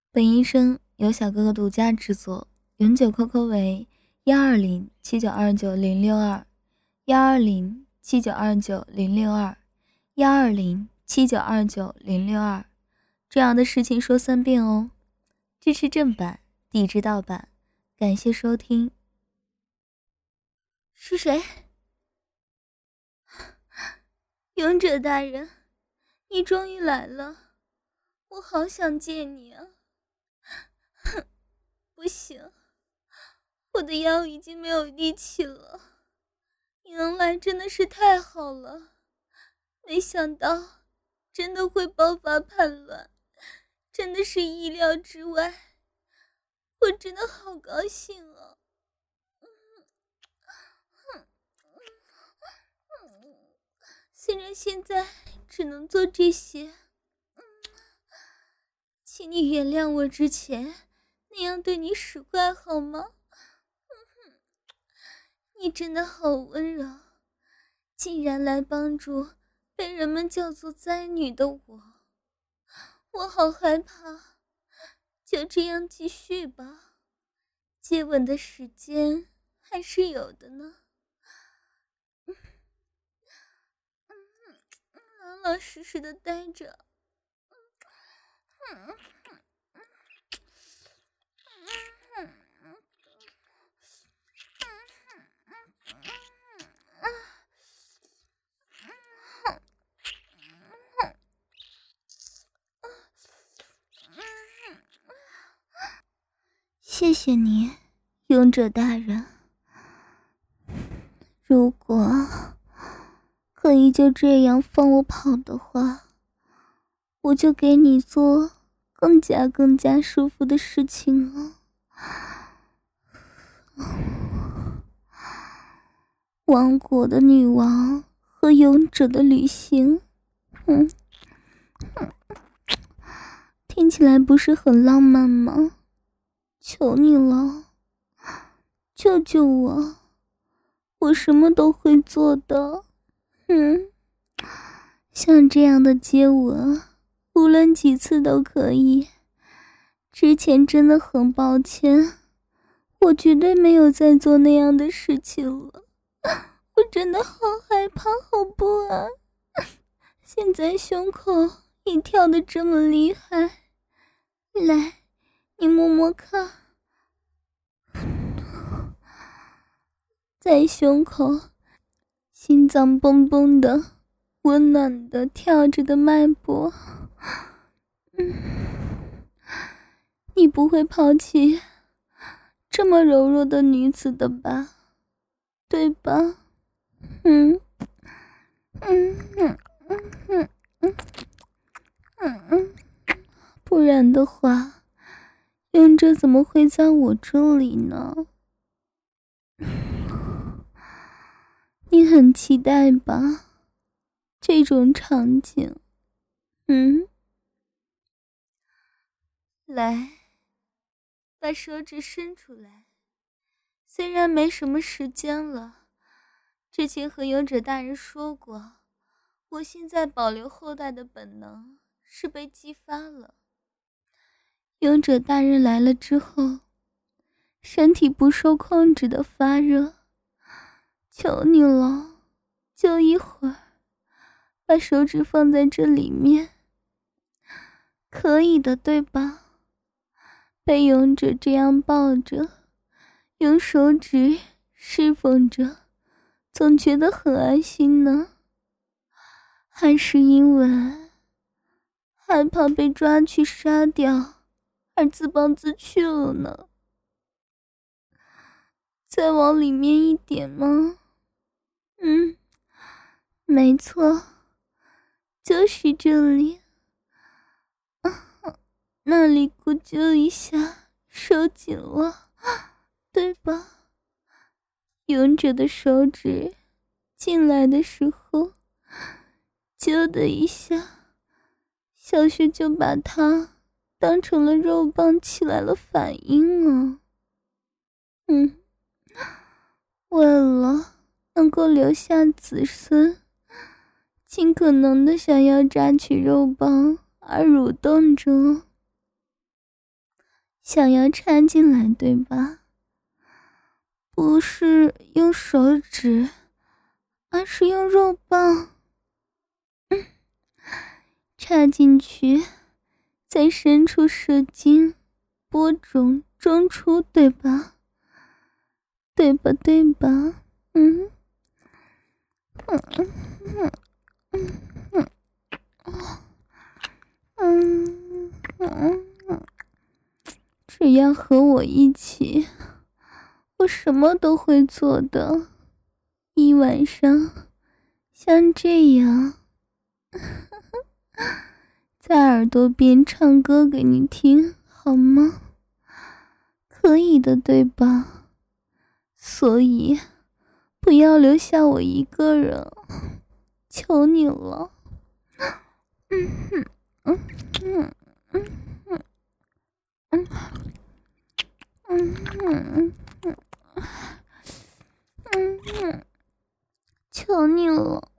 本医生由小哥哥独家制作，永久 QQ 为120792900212079290062，12079290062，这样的事情说3遍哦。支持正版，抵制盗版，感谢收听。 是谁？勇者大人，你终于来了，我好想见你啊！不行，我的腰已经没有力气了。你能来真的是太好了，没想到真的会爆发叛乱，真的是意料之外，我真的好高兴啊！虽然现在只能做这些，请你原谅我之前那样对你使坏好吗？你真的好温柔，竟然来帮助被人们叫做灾女的我好害怕。就这样继续吧，接吻的时间还是有的呢。老老实实的待着。谢谢你，勇者大人。如果可以就这样放我跑的话，我就给你做更加舒服的事情了。王国的女王和勇者的旅行，听起来不是很浪漫吗？求你了，救救我，我什么都会做的。像这样的接吻，无论几次都可以。之前真的很抱歉，我绝对没有再做那样的事情了。我真的好害怕，好不安。现在胸口也跳得这么厉害，来，你摸摸看。在胸口，心脏蹦蹦的，温暖的跳着的脉搏。你不会抛弃这么柔弱的女子的吧？对吧？不然的话，勇者怎么会在我这里呢？你很期待吧？这种场景，来，把手指伸出来。虽然没什么时间了，之前和勇者大人说过，我现在保留后代的本能是被激发了。勇者大人来了之后，身体不受控制的发热，求你了，就一会儿，把手指放在这里面，可以的，对吧？被勇者这样抱着，用手指侍奉着，总觉得很安心呢。还是因为害怕被抓去杀掉而自暴自弃了呢？再往里面一点吗？没错，就是这里。那里咕啾一下收紧了，对吧？勇者的手指进来的时候，啾的一下，小雪就把它当成了肉棒起来了反应啊。为了能够留下子孙，尽可能的想要榨取肉棒而蠕动着。 想要插进来，对吧？不是用手指，而是用肉棒。插进去，在深处射精，播种中出，对吧？对吧？对吧？嗯。只要和我一起，我什么都会做的。一晚上像这样在耳朵边唱歌给你听，好吗？可以的，对吧？所以不要留下我一个人，求你了。求你了。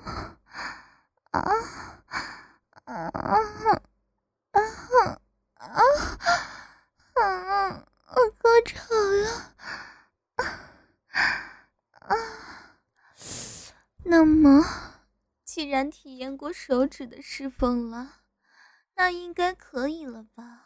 我高潮了。那么既然体验过手指的释放了，那应该可以了吧？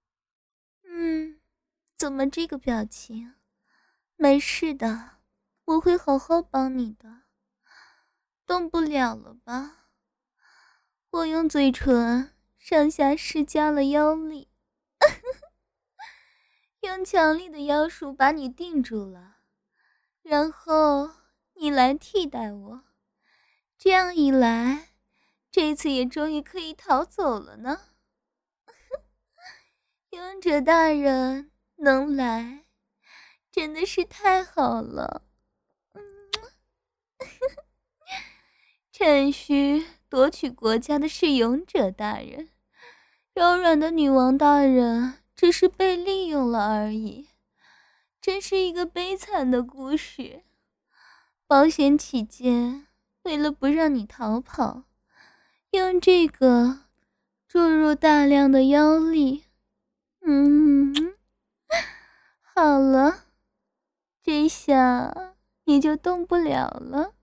怎么这个表情？没事的，我会好好帮你的。动不了了吧？我用嘴唇上下施加了妖力，用强力的妖术把你定住了，然后你来替代我。这样一来，这次也终于可以逃走了呢。勇者大人能来，真的是太好了。趁虚夺取国家的是勇者大人，柔软的女王大人只是被利用了而已。真是一个悲惨的故事。保险起见，为了不让你逃跑，用这个注入大量的妖力。好了，这下你就动不了了。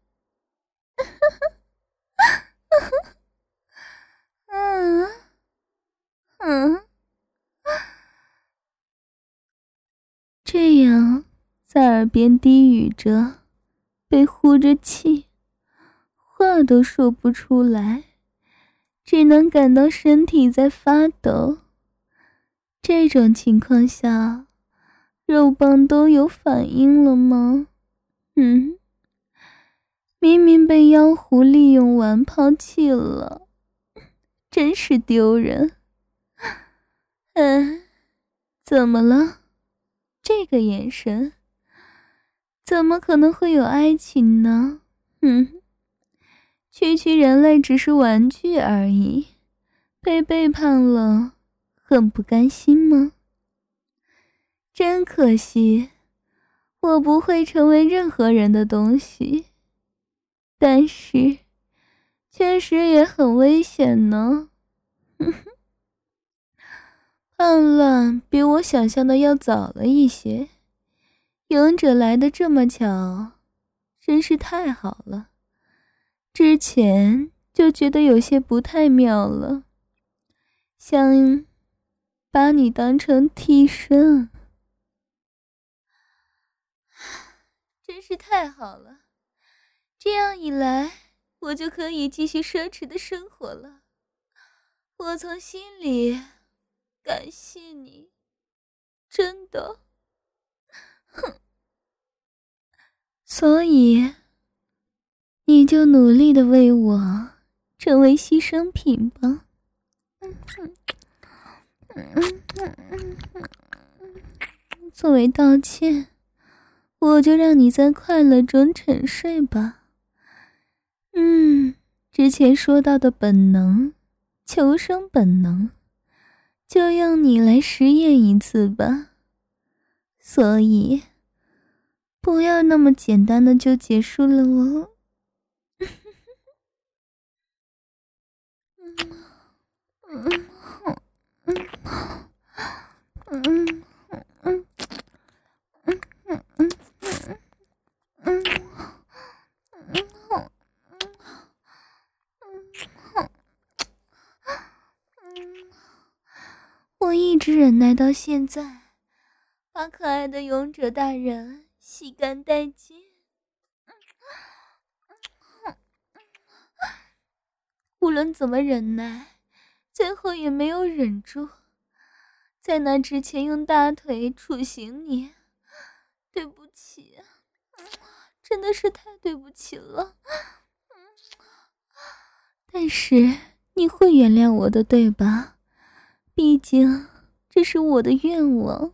这样在耳边低语着，被呼着气，话都说不出来，只能感到身体在发抖。这种情况下，肉棒都有反应了吗？明明被妖狐利用完抛弃了，真是丢人。怎么了？这个眼神，怎么可能会有爱情呢？区区人类只是玩具而已，被背叛了，很不甘心吗？真可惜，我不会成为任何人的东西，但是确实也很危险呢。叛乱比我想象的要早了一些，勇者来得这么巧，真是太好了。之前就觉得有些不太妙了，想把你当成替身。真是太好了，这样一来，我就可以继续奢侈的生活了。我从心里感谢你，真的。所以你就努力的为我成为牺牲品吧。作为道歉，我就让你在快乐中沉睡吧。之前说到的本能，求生本能，就用你来实验一次吧。所以不要那么简单的就结束了哦。 我一直忍耐到现在，把可爱的勇者大人吸干殆尽。无论怎么忍耐，最后也没有忍住，在那之前用大腿处刑你。对不起，真的是太对不起了。但是你会原谅我的，对吧？毕竟这是我的愿望。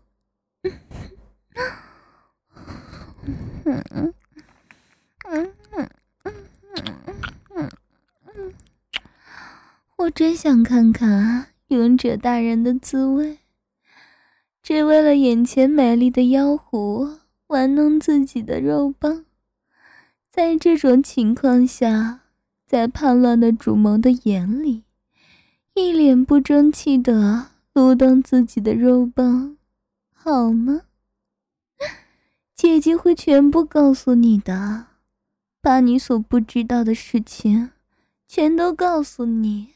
我真想看看勇者大人的滋味，只为了眼前美丽的妖狐玩弄自己的肉棒。在这种情况下，在叛乱的主谋的眼里，一脸不争气的撸动自己的肉棒，好吗？姐姐会全部告诉你的，把你所不知道的事情全都告诉你。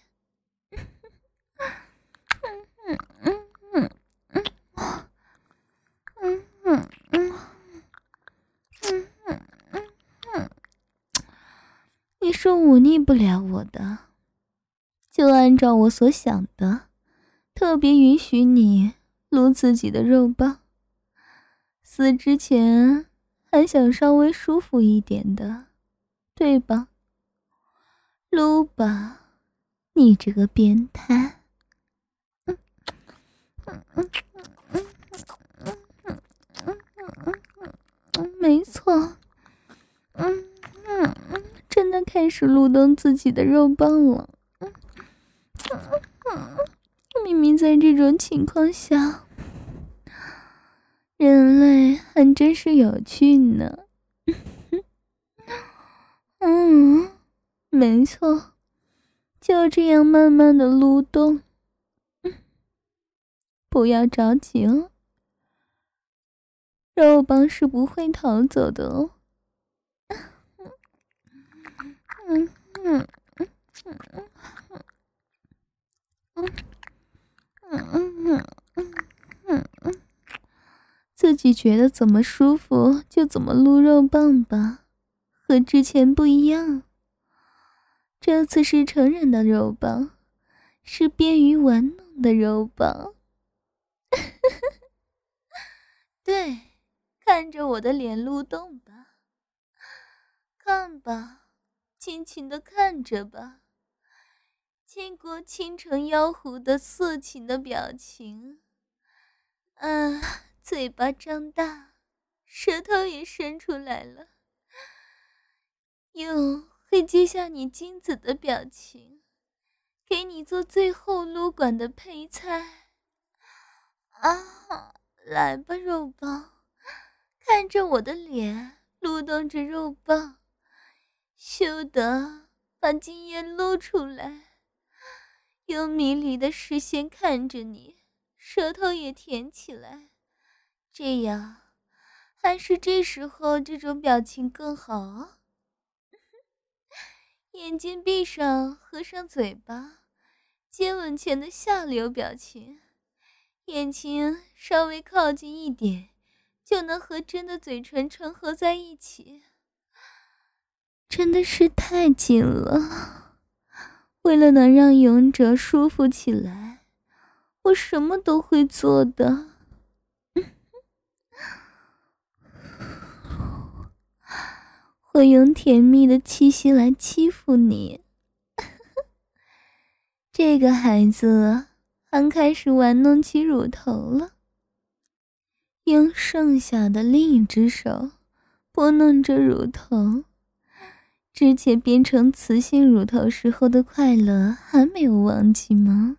你说忤逆不了我的，就按照我所想的，特别允许你撸自己的肉棒。死之前还想稍微舒服一点的，对吧？撸吧，你这个变态。没错，真的开始撸动自己的肉棒了。明明在这种情况下，人类还真是有趣呢。没错，就这样慢慢的撸动。不要着急哦，肉棒是不会逃走的哦。自己觉得怎么舒服就怎么撸肉棒吧，和之前不一样。这次是成人的肉棒，是便于玩弄的肉棒。对，看着我的脸撸动吧，看吧，尽情的看着吧，倾国倾城妖狐的色情的表情。嘴巴张大，舌头也伸出来了，又会接下你精子的表情，给你做最后撸管的配菜。来吧，肉棒，看着我的脸，撸动着肉棒，羞得把精液露出来，用迷离的视线看着你，舌头也舔起来。这样，还是这时候这种表情更好。眼睛闭上，合上嘴巴，接吻前的下流表情。眼睛稍微靠近一点，就能和真的嘴唇重合在一起。真的是太紧了，为了能让勇者舒服起来，我什么都会做的。会用甜蜜的气息来欺负你。这个孩子还开始玩弄起乳头了，用剩下的另一只手拨弄着乳头。之前变成雌性乳头时候的快乐还没有忘记吗？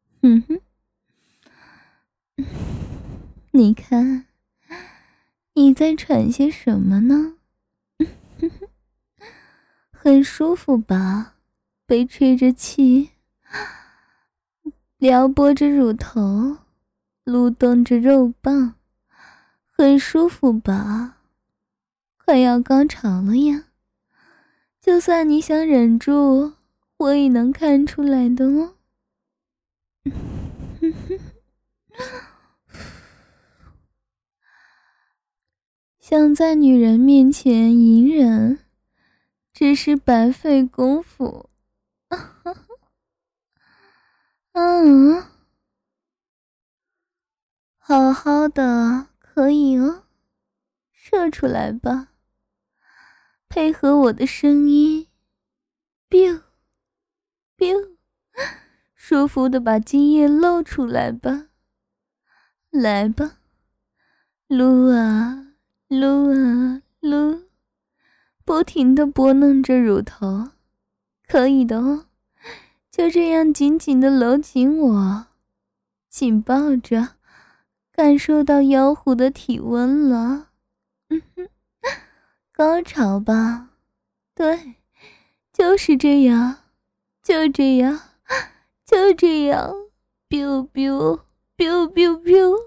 你看，你在喘些什么呢？很舒服吧？被吹着气，撩拨着乳头，撸动着肉棒，很舒服吧？快要高潮了呀！就算你想忍住，我也能看出来的哦。 想在女人面前隐忍，只是白费功夫。好好的，可以哦，射出来吧，配合我的声音 ，biu biu， 舒服的把精液露出来吧，来吧，撸啊撸啊撸，不停的拨弄着乳头，可以的哦，就这样紧紧的搂紧我，紧抱着，感受到妖狐的体温了。高潮吧，对，就是这样，就这样，就这样 biu biu biu biu biu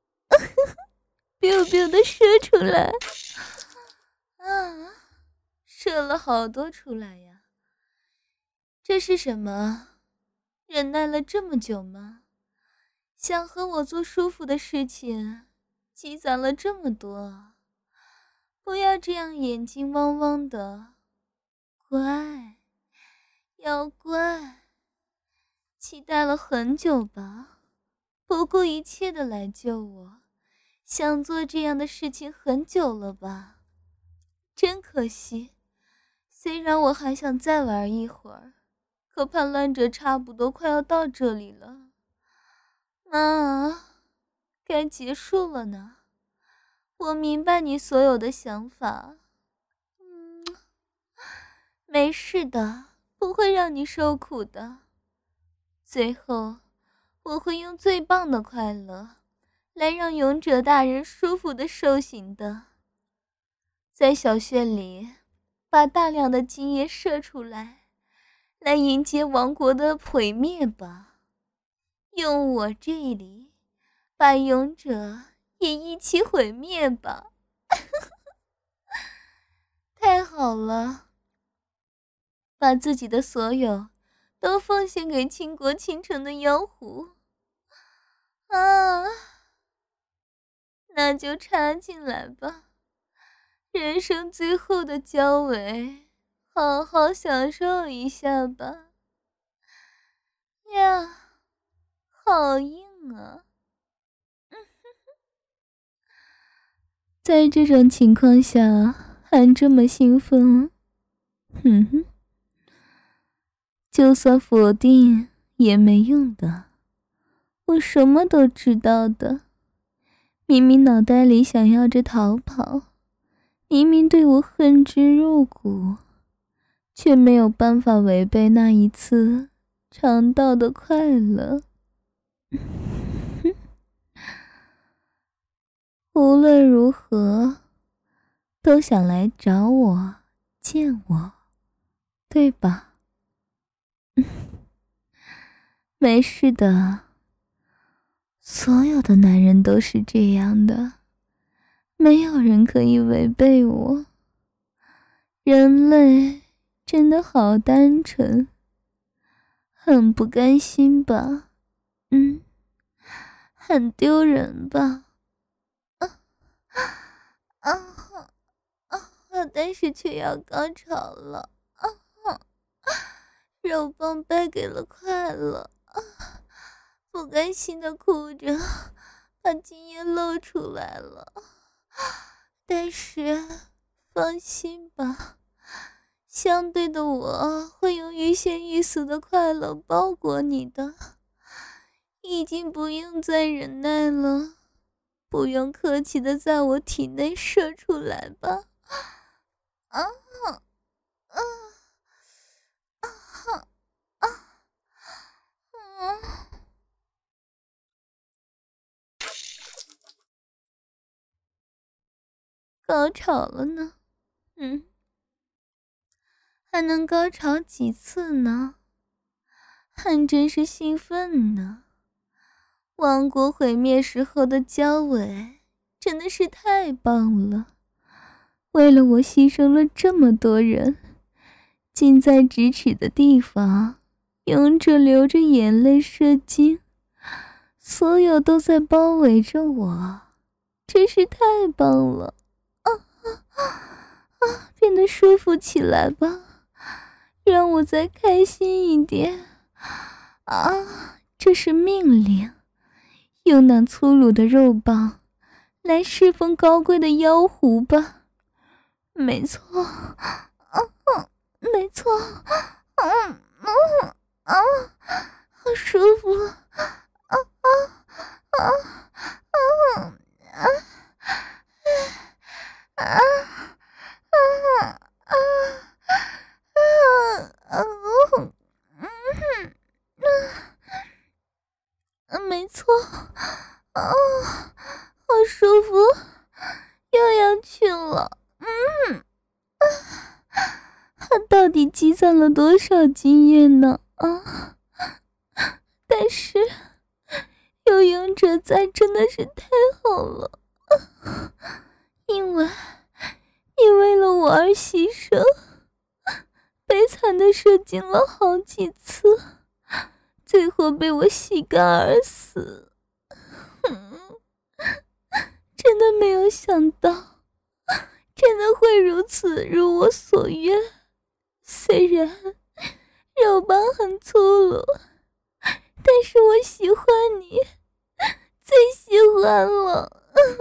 biu biu 的射出来啊，射了好多出来呀。这是什么？忍耐了这么久吗？想和我做舒服的事情，积攒了这么多，不要这样眼睛汪汪的，乖，要乖。期待了很久吧，不顾一切的来救我，想做这样的事情很久了吧？真可惜，虽然我还想再玩一会儿，可叛乱者差不多快要到这里了。该结束了呢。我明白你所有的想法。没事的，不会让你受苦的。最后，我会用最棒的快乐，来让勇者大人舒服的受刑的。在小穴里，把大量的精液射出来，来迎接王国的毁灭吧。用我这里，把勇者也一起毁灭吧。太好了，把自己的所有都奉献给倾国倾城的妖狐啊！那就插进来吧，人生最后的交尾，好好享受一下吧。呀，好硬啊！在这种情况下还这么兴奋，就算否定也没用的，我什么都知道的。明明脑袋里想要着逃跑，明明对我恨之入骨，却没有办法违背那一次尝到的快乐。无论如何都想来找我见我，对吧？没事的，所有的男人都是这样的，没有人可以违背我。人类真的好单纯，很不甘心吧？很丢人吧？但是却要高潮了，肉棒带给了快乐，不甘心的哭着，把精液露出来了。但是放心吧，相对的我会用欲仙欲死的快乐包裹你的，已经不用再忍耐了，不用客气的在我体内射出来吧。高潮了呢，还能高潮几次呢？还真是兴奋呢。王国毁灭时候的交尾真的是太棒了，为了我牺牲了这么多人，近在咫尺的地方，勇者流着眼泪射精，所有都在包围着我，真是太棒了啊！ 变得舒服起来吧，让我再开心一点啊！这是命令，用那粗鲁的肉棒来侍奉高贵的妖狐吧。没错，没错，好舒服，没错，好舒服，又要去了。他到底积攒了多少经验呢？但是有勇者在真的是太好了，因为你为了我而牺牲，悲惨的射精了好几次，最后被我吸干而死。真的没有想到，真的会如此如我所愿。虽然肉棒很粗鲁，但是我喜欢你，最喜欢了。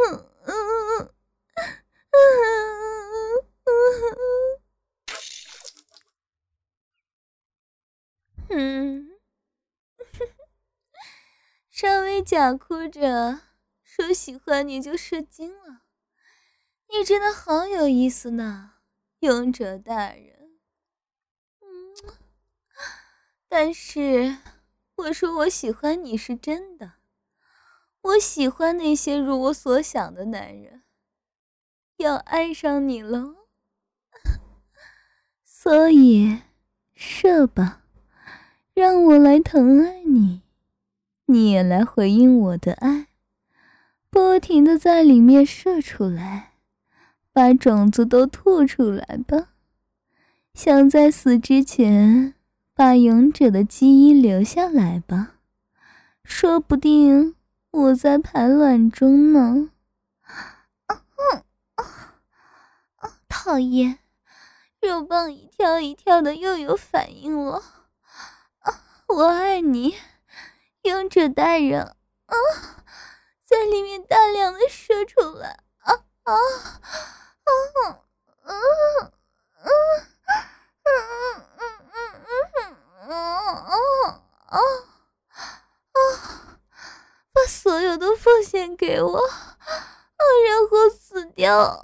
稍微假哭着说喜欢你就射精了，你真的好有意思呢，勇者大人。但是我说我喜欢你是真的，我喜欢那些如我所想的男人，要爱上你了。所以射吧，让我来疼爱你，你也来回应我的爱，不停地在里面射出来，把种子都吐出来吧。想在死之前把勇者的基因留下来吧，说不定我在排卵中呢。讨厌，肉棒一跳一跳的又有反应了。我爱你，勇者大人。在里面大量的射出来。把所有的奉献给我，然后死掉。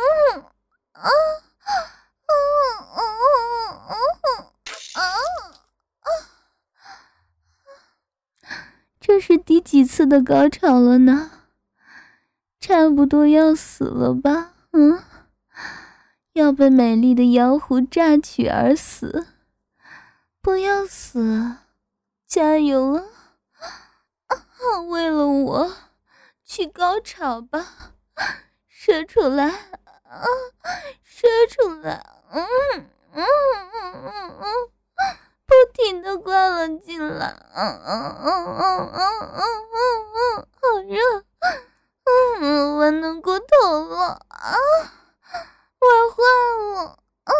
这是第几次的高潮了呢？差不多要死了吧？要被美丽的妖狐榨取而死。不要死，加油啊！为了我，去高潮吧，射出来，射出来，不停地灌了进来，好热，玩弄过头了玩坏了，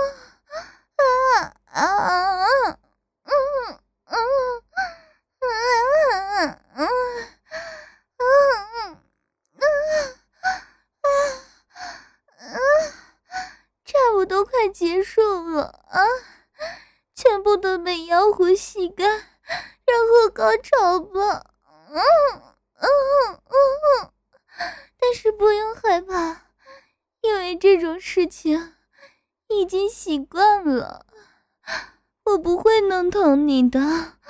差不多快结束了全部都被妖狐吸干，然后高潮吧。但是不用害怕，因为这种事情已经习惯了，我不会弄疼你的。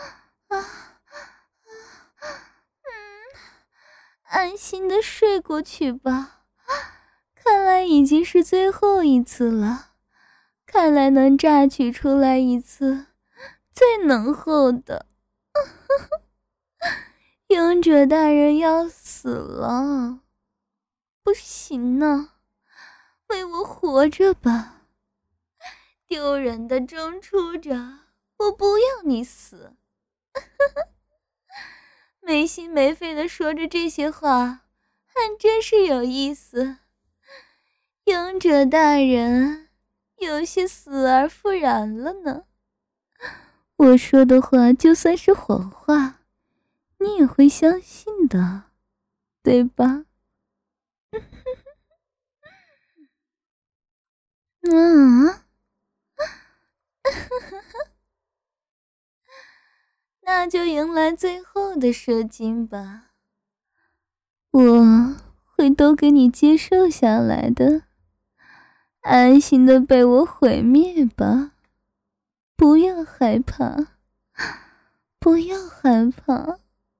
安心的睡过去吧，看来已经是最后一次了，看来能榨取出来一次最浓厚的。勇者大人要死了，不行呢，为我活着吧，丢人的中出者，我不要你死。没心没肺地说着这些话，还真是有意思。 勇者大人有些死而复燃了呢。我说的话就算是谎话，你也会相信的，对吧？那就迎来最后的射精吧，我会都给你接受下来的，安心的被我毁灭吧，不要害怕，不要害怕。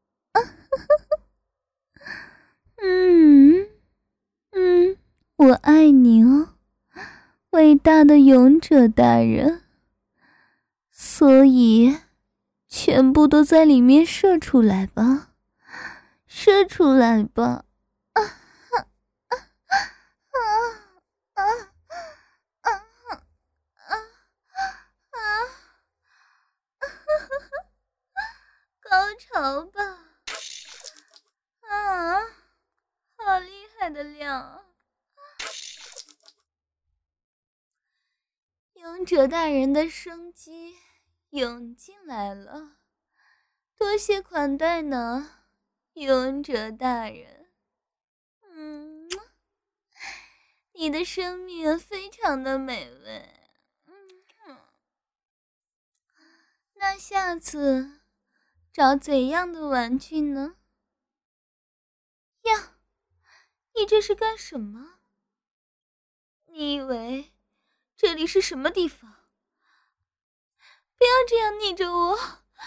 我爱你哦，伟大的勇者大人，所以全部都在里面射出来吧，射出来吧。高潮吧。好厉害的量啊。勇者大人的生机涌进来了，多谢款待呢，勇者大人。你的生命非常的美味。那下次找怎样的玩具呢？呀，你这是干什么？你以为这里是什么地方？不要这样逆着我！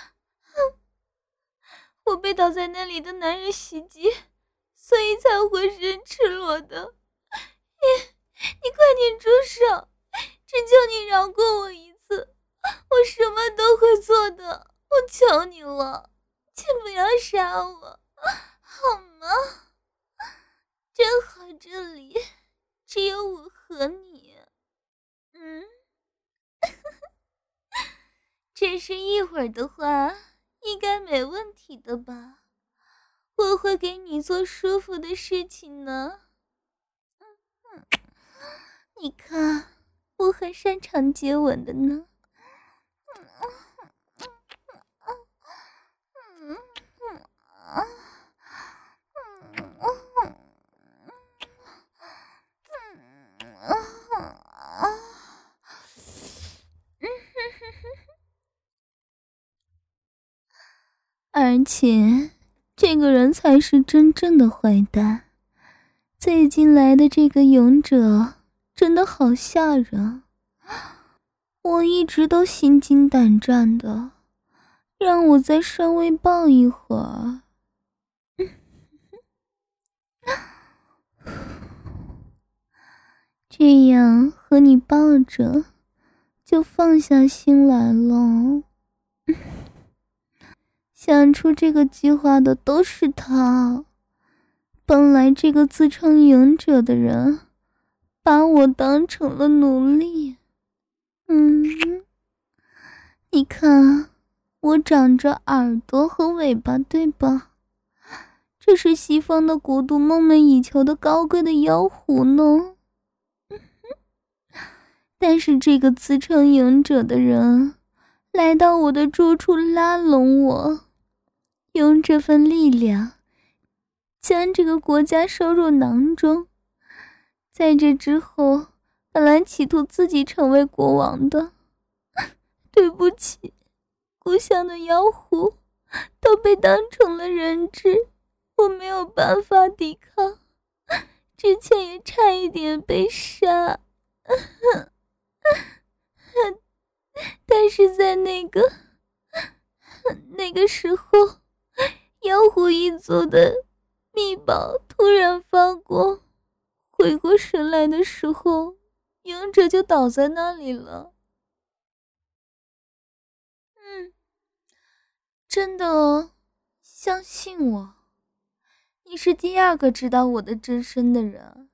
我被倒在那里的男人袭击，所以才浑身赤裸的。你快点住手！只求你饶过我一次，我什么都会做的，我求你了，请不要杀我，好吗？正好这里只有我和你。只是一会儿的话，应该没问题的吧？我会给你做舒服的事情呢。你看，我很擅长接吻的呢。而且这个人才是真正的坏蛋。最近来的这个勇者真的好吓人，我一直都心惊胆战的，让我再稍微抱一会儿。这样和你抱着就放下心来了。想出这个计划的都是他，本来这个自称勇者的人把我当成了奴隶。你看我长着耳朵和尾巴，对吧？这是西方的国度梦寐以求的高贵的妖狐呢。但是这个自称勇者的人来到我的住处，拉拢我，用这份力量将这个国家收入囊中。在这之后，本来企图自己成为国王的，对不起，故乡的妖狐都被当成了人质，我没有办法抵抗，之前也差一点被杀。但是在那个时候，妖狐一族的秘宝突然发光，回过神来的时候，勇者就倒在那里了。真的哦，相信我，你是第二个知道我的真身的人。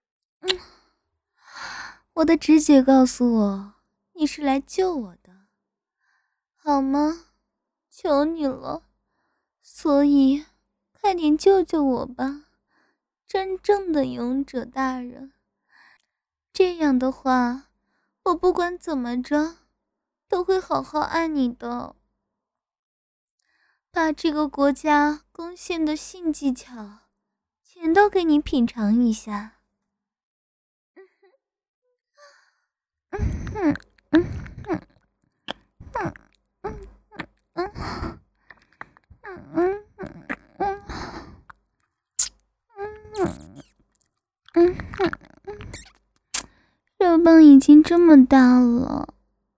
我的直觉告诉我，你是来救我的，好吗？求你了，所以快点救救我吧，真正的勇者大人。 这样的话，我不管怎么着，都会好好爱你的。把这个国家攻陷的性技巧，全都给你品尝一下。肉棒已经这么大了，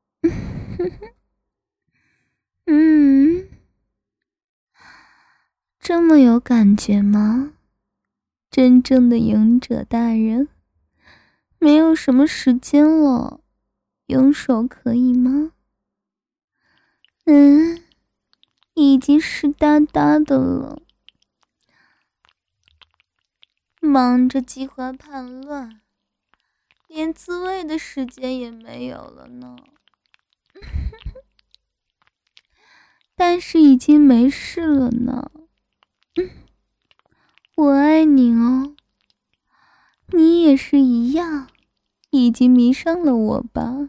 这么有感觉吗？真正的勇者大人，没有什么时间了，用手可以吗？已经湿哒哒的了，忙着计划叛乱，连自慰的时间也没有了呢。但是已经没事了呢。我爱你哦，你也是一样，已经迷上了我吧？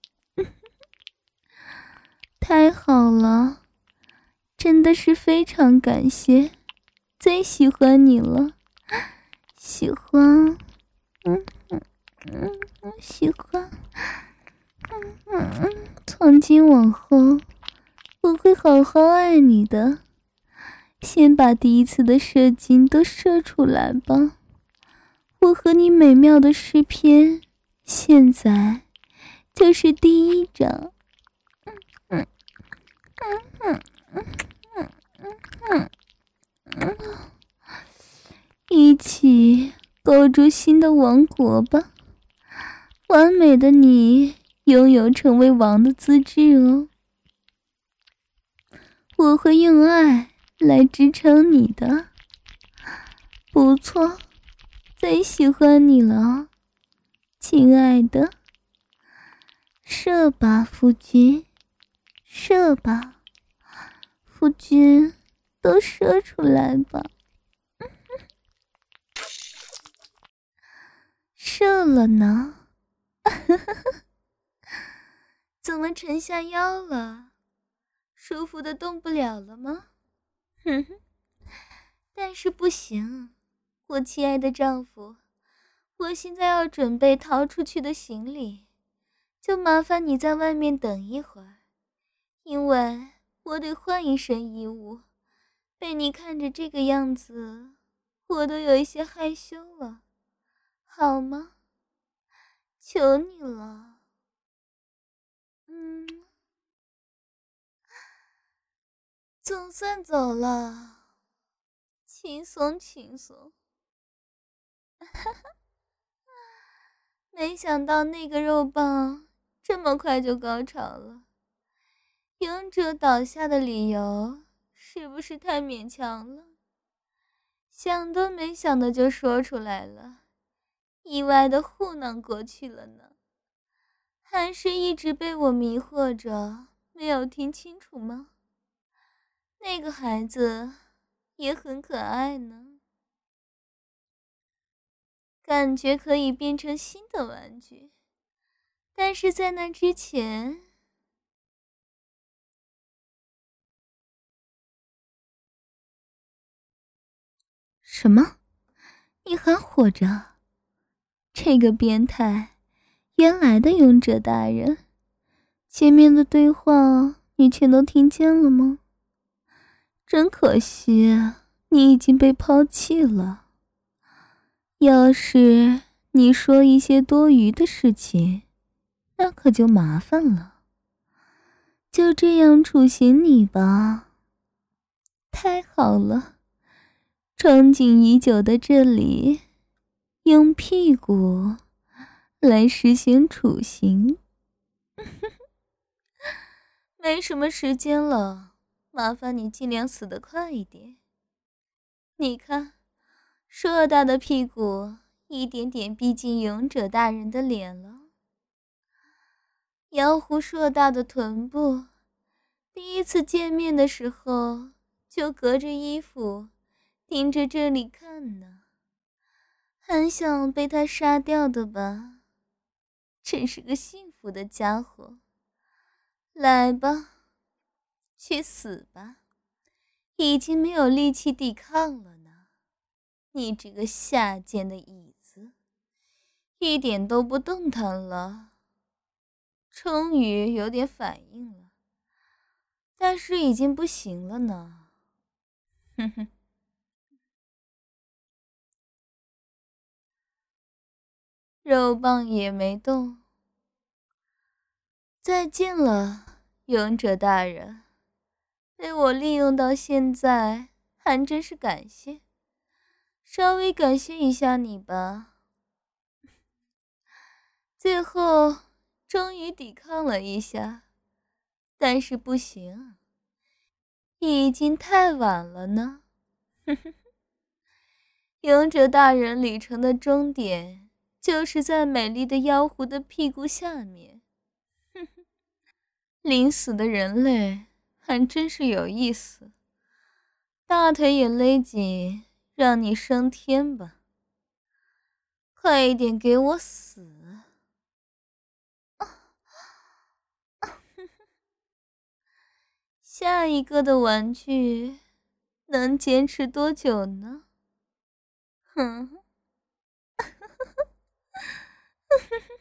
太好了，真的是非常感谢，最喜欢你了，喜欢，喜欢，从今往后，我会好好爱你的。先把第一次的射精都射出来吧，我和你美妙的诗篇，现在就是第一章。一起构筑新的王国吧，完美的你拥有成为王的资质哦。我会用爱来支撑你的。不错，最喜欢你了，亲爱的。射吧，夫君，射吧，夫君，都射出来吧。射了呢。怎么沉下腰了？舒服的动不了了吗？哼哼，但是不行，我亲爱的丈夫，我现在要准备逃出去的行李，就麻烦你在外面等一会儿，因为我得换一身衣物。被你看着这个样子，我都有一些害羞了，好吗？求你了。总算走了，轻松轻松。没想到那个肉棒这么快就高潮了，勇者倒下的理由是不是太勉强了？想都没想的就说出来了，意外的糊弄过去了呢。还是一直被我迷惑着，没有听清楚吗？那个孩子也很可爱呢，感觉可以变成新的玩具，但是在那之前，什么？你还活着？这个变态，原来的勇者大人，前面的对话你全都听见了吗？真可惜，你已经被抛弃了。要是你说一些多余的事情，那可就麻烦了。就这样处刑你吧。太好了，憧憬已久的这里，用屁股来实行处刑。没什么时间了，麻烦你尽量死得快一点。你看，硕大的屁股一点点逼近勇者大人的脸了，摇弧硕大的臀部，第一次见面的时候就隔着衣服盯着这里看呢，很想被他杀掉的吧？ 真是个幸福的家伙。来吧，去死吧，已经没有力气抵抗了呢。你这个下贱的椅子，一点都不动弹了。终于有点反应了，但是已经不行了呢。哼哼。肉棒也没动。再见了，勇者大人，被我利用到现在，还真是感谢。稍微感谢一下你吧。最后终于抵抗了一下，但是不行，已经太晚了呢。勇者大人旅程的终点就是在美丽的妖狐的屁股下面。临死的人类还真是有意思，大腿也勒紧，让你升天吧。快一点给我死！下一个的玩具能坚持多久呢？哼！